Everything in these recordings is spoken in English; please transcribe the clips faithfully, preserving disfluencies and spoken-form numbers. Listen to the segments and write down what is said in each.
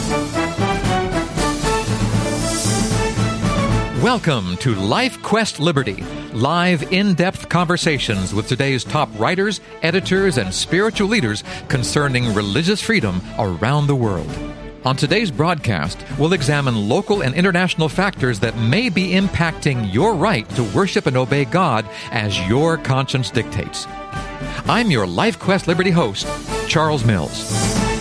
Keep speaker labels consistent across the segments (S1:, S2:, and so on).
S1: Welcome to Life Quest Liberty, live in-depth conversations with today's top writers, editors, and spiritual leaders concerning religious freedom around the world. On today's broadcast, we'll examine local and international factors that may be impacting your right to worship and obey God as your conscience dictates. I'm your Life Quest Liberty host, Charles Mills.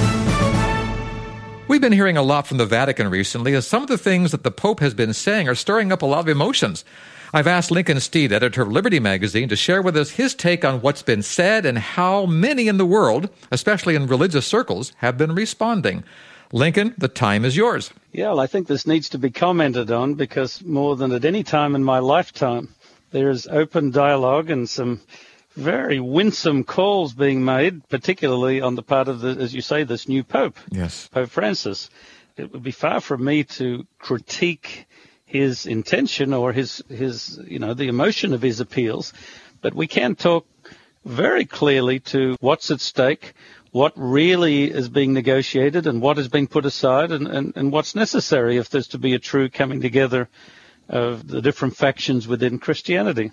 S1: We've been hearing a lot from the Vatican recently as some of the things that the Pope has been saying are stirring up a lot of emotions. I've asked Lincoln Steed, editor of Liberty Magazine, to share with us his take on what's been said and how many in the world, especially in religious circles, have been responding. Lincoln, the time is yours.
S2: Yeah, well, I think this needs to be commented on because more than at any time in my lifetime, there is open dialogue and some very winsome calls being made, particularly on the part of, the, as you say, this new Pope,
S1: yes,
S2: Pope Francis. It would be far from me to critique his intention or his, his, you know, the emotion of his appeals, but we can talk very clearly to what's at stake, what really is being negotiated and what is being put aside and, and, and what's necessary if there's to be a true coming together of the different factions within Christianity.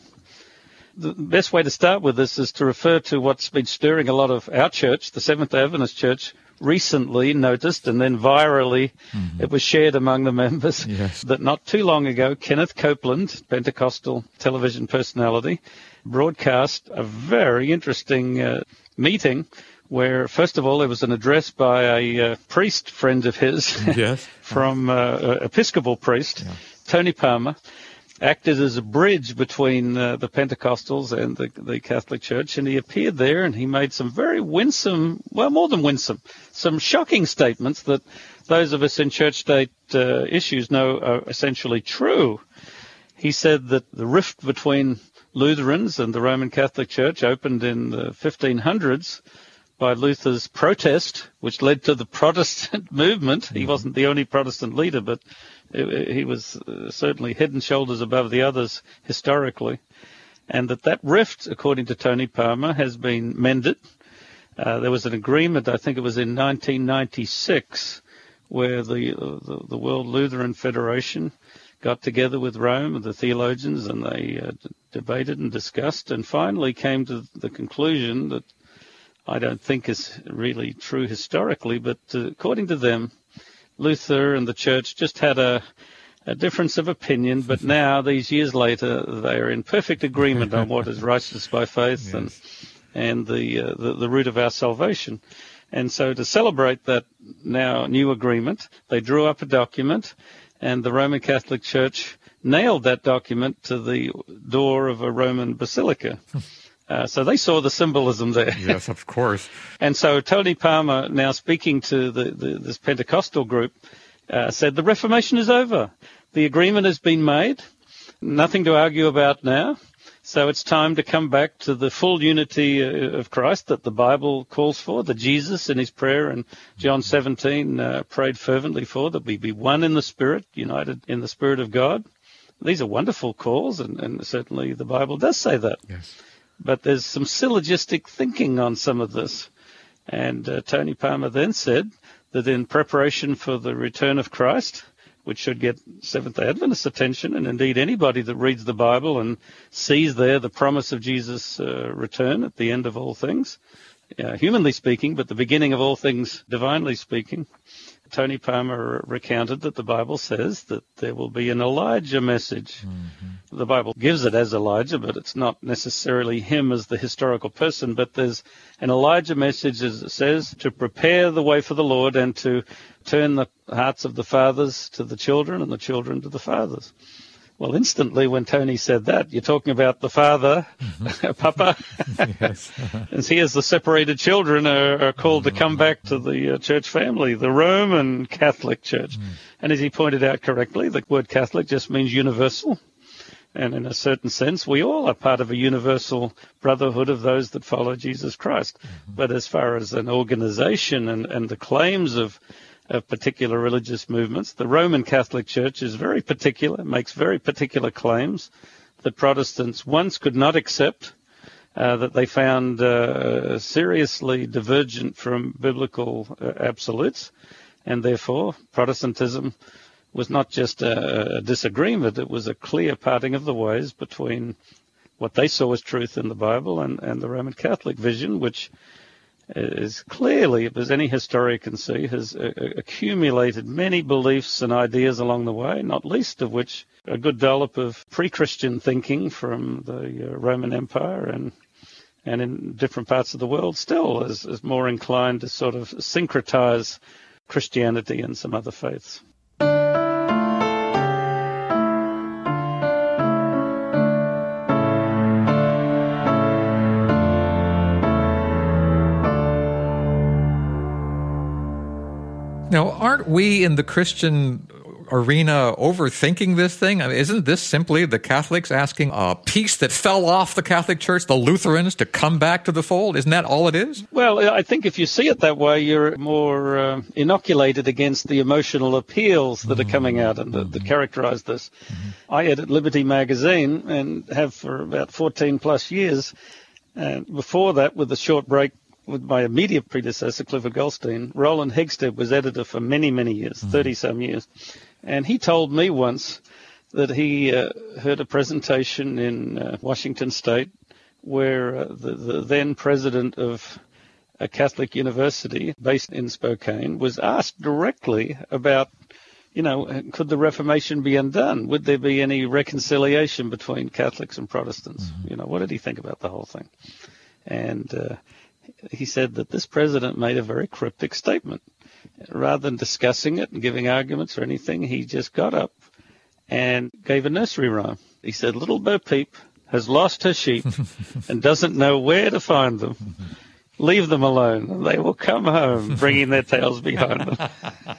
S2: The best way to start with this is to refer to what's been stirring a lot of our church, the Seventh-day Adventist Church, recently noticed and then virally mm-hmm. it was shared among the members
S1: yes.
S2: that not too long ago, Kenneth Copeland, Pentecostal television personality, broadcast a very interesting uh, meeting where, first of all, there was an address by a uh, priest friend of his
S1: yes.
S2: from uh, Episcopal priest, yeah. Tony Palmer, acted as a bridge between uh, the Pentecostals and the, the Catholic Church, and he appeared there and he made some very winsome, well, more than winsome, some shocking statements that those of us in church-state uh, issues know are essentially true. He said that the rift between Lutherans and the Roman Catholic Church opened in the fifteen hundreds by Luther's protest, which led to the Protestant movement. Mm-hmm. He wasn't the only Protestant leader, but he was certainly head and shoulders above the others historically. And that that rift, according to Tony Palmer, has been mended. Uh, there was an agreement, I think it was in nineteen ninety-six, where the, the, the World Lutheran Federation got together with Rome and the theologians, and they uh, d- debated and discussed and finally came to the conclusion that I don't think is really true historically, but uh, according to them, Luther and the church just had a, a difference of opinion, but now, these years later, they are in perfect agreement on what is righteous by faith yes. and and the, uh, the the root of our salvation. And so to celebrate that now new agreement, they drew up a document, and the Roman Catholic Church nailed that document to the door of a Roman basilica. Uh, so they saw the symbolism there.
S1: Yes, of course.
S2: And so Tony Palmer, now speaking to the, the, this Pentecostal group, uh, said the Reformation is over. The agreement has been made. Nothing to argue about now. So it's time to come back to the full unity of Christ that the Bible calls for, that Jesus in his prayer in John seventeen uh, prayed fervently for, that we be one in the Spirit, united in the Spirit of God. These are wonderful calls, and, and certainly the Bible does say that.
S1: Yes.
S2: But there's some syllogistic thinking on some of this. And uh, Tony Palmer then said that in preparation for the return of Christ, which should get Seventh-day Adventist attention, and indeed anybody that reads the Bible and sees there the promise of Jesus' uh, return at the end of all things, uh, humanly speaking, but the beginning of all things divinely speaking, Tony Palmer recounted that the Bible says that there will be an Elijah message. Mm-hmm. The Bible gives it as Elijah, but it's not necessarily him as the historical person, but there's an Elijah message, as it says, to prepare the way for the Lord and to turn the hearts of the fathers to the children and the children to the fathers. Well, instantly when Tony said that, you're talking about the father, mm-hmm. Papa,
S1: yes.
S2: and here's the separated children are, are called to come back to the uh, church family, the Roman Catholic Church. Mm. And as he pointed out correctly, the word Catholic just means universal. And in a certain sense, we all are part of a universal brotherhood of those that follow Jesus Christ. Mm-hmm. But as far as an organization and, and the claims of of particular religious movements, the Roman Catholic Church is very particular, makes very particular claims that Protestants once could not accept, uh, that they found uh, seriously divergent from biblical uh, absolutes, And therefore, Protestantism was not just a, a disagreement, it was a clear parting of the ways between what they saw as truth in the Bible and, and the Roman Catholic vision, which is clearly, as any historian can see, has uh, accumulated many beliefs and ideas along the way, not least of which a good dollop of pre-Christian thinking from the uh, Roman Empire and and in different parts of the world still is, is more inclined to sort of syncretize Christianity and some other faiths.
S1: Now, aren't we in the Christian arena overthinking this thing? I mean, isn't this simply the Catholics asking a piece that fell off the Catholic Church, the Lutherans, to come back to the fold? Isn't that all it is?
S2: Well, I think if you see it that way, you're more uh, inoculated against the emotional appeals that mm-hmm. are coming out and that, that characterize this. Mm-hmm. I edit Liberty magazine and have for about fourteen plus years. And before that, with a short break with my immediate predecessor, Clifford Goldstein, Roland Hegstead was editor for many, many years, mm-hmm. thirty-some years. And he told me once that he uh, heard a presentation in uh, Washington State where uh, the, the then president of a Catholic university based in Spokane was asked directly about, you know, could the Reformation be undone? Would there be any reconciliation between Catholics and Protestants? Mm-hmm. You know, what did he think about the whole thing? And uh, he said that this president made a very cryptic statement. Rather than discussing it and giving arguments or anything, he just got up and gave a nursery rhyme. He said, "Little Bo Peep has lost her sheep and doesn't know where to find them. Leave them alone, and they will come home, bringing their tails behind them."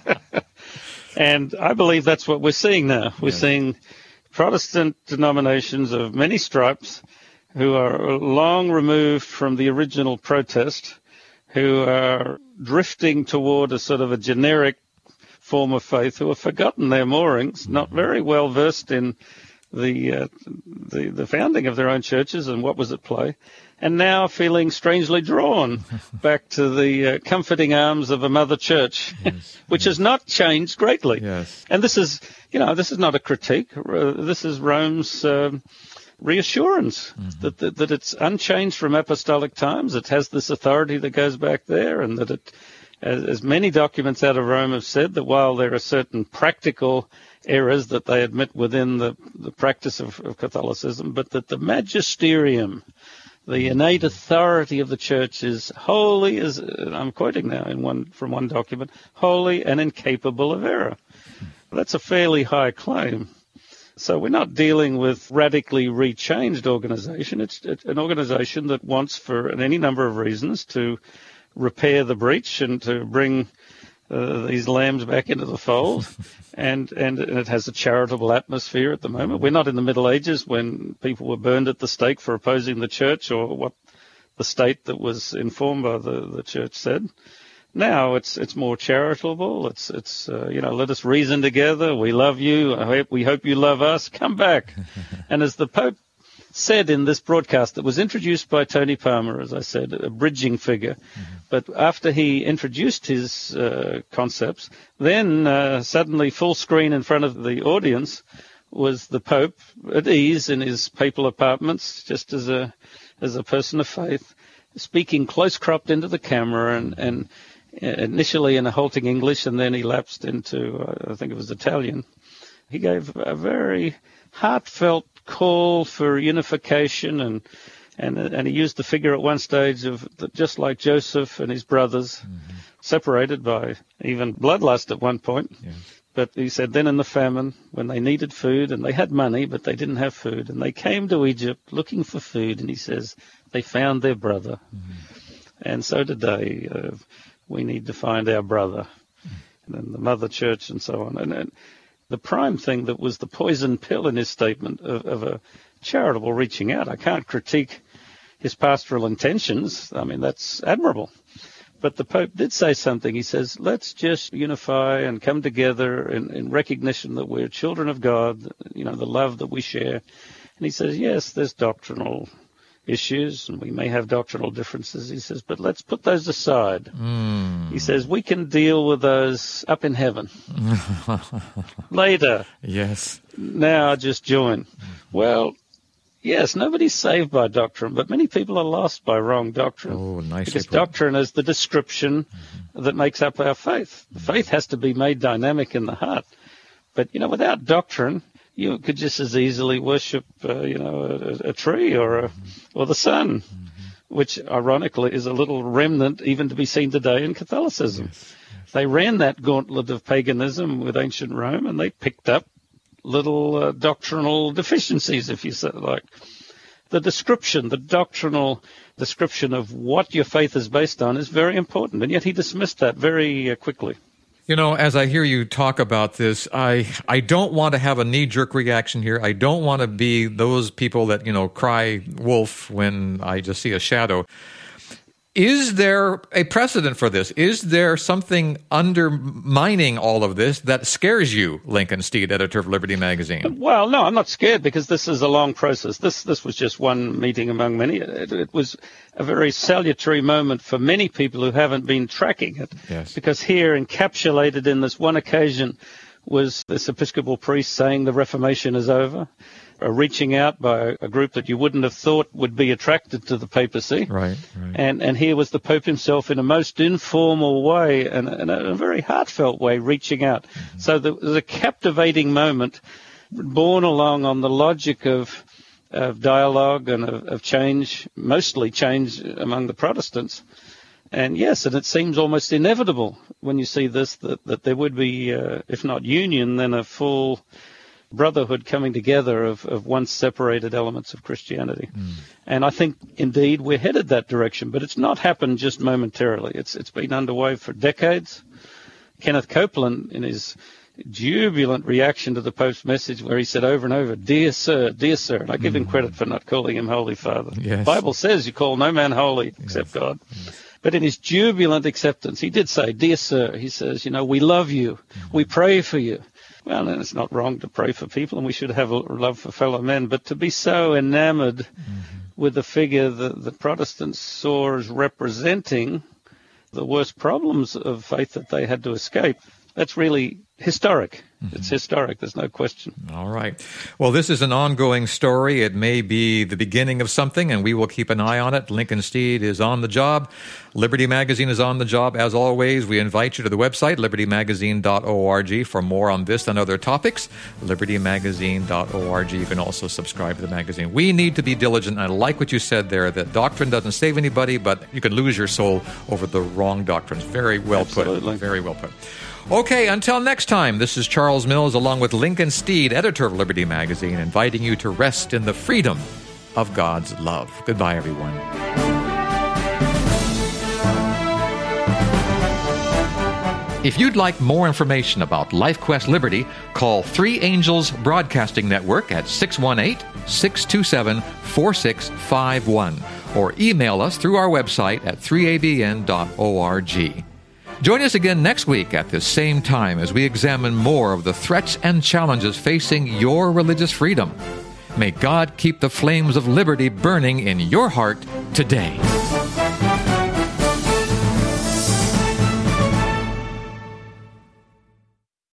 S2: And I believe that's what we're seeing now. We're yes. seeing Protestant denominations of many stripes who are long removed from the original protest, who are drifting toward a sort of a generic form of faith, who have forgotten their moorings, not very well versed in the, uh, the the founding of their own churches and what was at play, and now feeling strangely drawn back to the uh, comforting arms of a mother church, yes, which yes. has not changed greatly.
S1: Yes.
S2: And this is, you know, this is not a critique. This is Rome's Um, reassurance mm-hmm. that, that that it's unchanged from apostolic times. It has this authority that goes back there, and that it, as, as many documents out of Rome have said, that while there are certain practical errors that they admit within the, the practice of, of Catholicism, but that the magisterium, the innate authority of the church, is wholly, as I'm quoting now in one from one document, holy and incapable of error. That's a fairly high claim. So we're not dealing with radically rechanged organization. It's, it's an organization that wants, for any number of reasons, to repair the breach and to bring uh, these lambs back into the fold. and, and and it has a charitable atmosphere at the moment. We're not in the Middle Ages when people were burned at the stake for opposing the church or what the state that was informed by the, the church said. Now it's it's more charitable. It's it's uh, you know, let us reason together. We love you. I hope, we hope you love us. Come back. And as the Pope said in this broadcast that was introduced by Tony Palmer, as I said, a bridging figure. Mm-hmm. But after he introduced his uh, concepts, then uh, suddenly full screen in front of the audience was the Pope at ease in his papal apartments, just as a as a person of faith, speaking close-cropped into the camera and and. initially in a halting English, and then he lapsed into, uh, I think it was Italian. He gave a very heartfelt call for unification, and and and he used the figure at one stage of just like Joseph and his brothers, mm-hmm. separated by even bloodlust at one point. Yeah. But he said then in the famine, when they needed food, and they had money, but they didn't have food, and they came to Egypt looking for food, and he says they found their brother. Mm-hmm. And so today, uh, we need to find our brother, and then the mother church and so on. And, and the prime thing that was the poison pill in his statement of, of a charitable reaching out. I can't critique his pastoral intentions. I mean, that's admirable. But the Pope did say something. He says, let's just unify and come together in, in recognition that we're children of God, you know, the love that we share. And he says, yes, there's doctrinal issues, and we may have doctrinal differences. He says, but let's put those aside.
S1: Mm.
S2: He says, we can deal with those up in heaven later.
S1: Yes.
S2: Now just join. Well, yes, nobody's saved by doctrine, but many people are lost by wrong doctrine.
S1: Oh, nicely
S2: Because
S1: put.
S2: doctrine is the description mm-hmm. that makes up our faith. The faith has to be made dynamic in the heart. But, you know, without doctrine, you could just as easily worship, uh, you know, a, a tree or a, or the sun, mm-hmm. which ironically is a little remnant even to be seen today in Catholicism. Yes, yes. They ran that gauntlet of paganism with ancient Rome, and they picked up little uh, doctrinal deficiencies, if you say, like the description, the doctrinal description of what your faith is based on is very important, and yet he dismissed that very uh, quickly.
S1: You know, as I hear you talk about this, I I don't want to have a knee-jerk reaction here. I don't want to be those people that, you know, cry wolf when I just see a shadow. Is there a precedent for this? Is there something undermining all of this that scares you, Lincoln Steed, editor of Liberty Magazine?
S2: Well, no, I'm not scared because this is a long process. This this was just one meeting among many. It, it was a very salutary moment for many people who haven't been tracking it.
S1: Yes.
S2: Because here, encapsulated in this one occasion, was this Episcopal priest saying the Reformation is over. A reaching out by a group that you wouldn't have thought would be attracted to the papacy.
S1: Right, right.
S2: And and here was the Pope himself in a most informal way and, and a, a very heartfelt way reaching out. Mm-hmm. So there was a captivating moment borne along on the logic of of dialogue and of, of change, mostly change among the Protestants. And yes, and it seems almost inevitable when you see this that, that there would be, uh, if not union, then a full brotherhood coming together of, of once separated elements of Christianity. Mm. And I think, indeed, we're headed that direction, but it's not happened just momentarily. It's It's been underway for decades. Kenneth Copeland, in his jubilant reaction to the Pope's message, where he said over and over, "Dear Sir, dear Sir," and I give mm. him credit for not calling him Holy Father.
S1: Yes.
S2: The Bible says you call no man holy except yes. God. Yes. But in his jubilant acceptance, he did say, "Dear Sir," he says, "you know, we love you. Mm. We pray for you." Well, and it's not wrong to pray for people, and we should have a love for fellow men, but to be so enamored mm-hmm. with the figure that the Protestants saw as representing the worst problems of faith that they had to escape, that's really historic. Mm-hmm. It's historic. There's no question.
S1: All right. Well, this is an ongoing story. It may be the beginning of something, and we will keep an eye on it. Lincoln Steed is on the job. Liberty Magazine is on the job. As always, we invite you to the website, liberty magazine dot org, for more on this and other topics, liberty magazine dot org. You can also subscribe to the magazine. We need to be diligent. I like what you said there, that doctrine doesn't save anybody, but you can lose your soul over the wrong doctrines. Very well
S2: Absolutely.
S1: put. Very well put. Okay, until next time, this is Charles Mills along with Lincoln Steed, editor of Liberty Magazine, inviting you to rest in the freedom of God's love. Goodbye, everyone. If you'd like more information about LifeQuest Liberty, call Three Angels Broadcasting Network at six one eight, six two seven, four six five one or email us through our website at three a b n dot org. Join us again next week at this same time as we examine more of the threats and challenges facing your religious freedom. May God keep the flames of liberty burning in your heart today.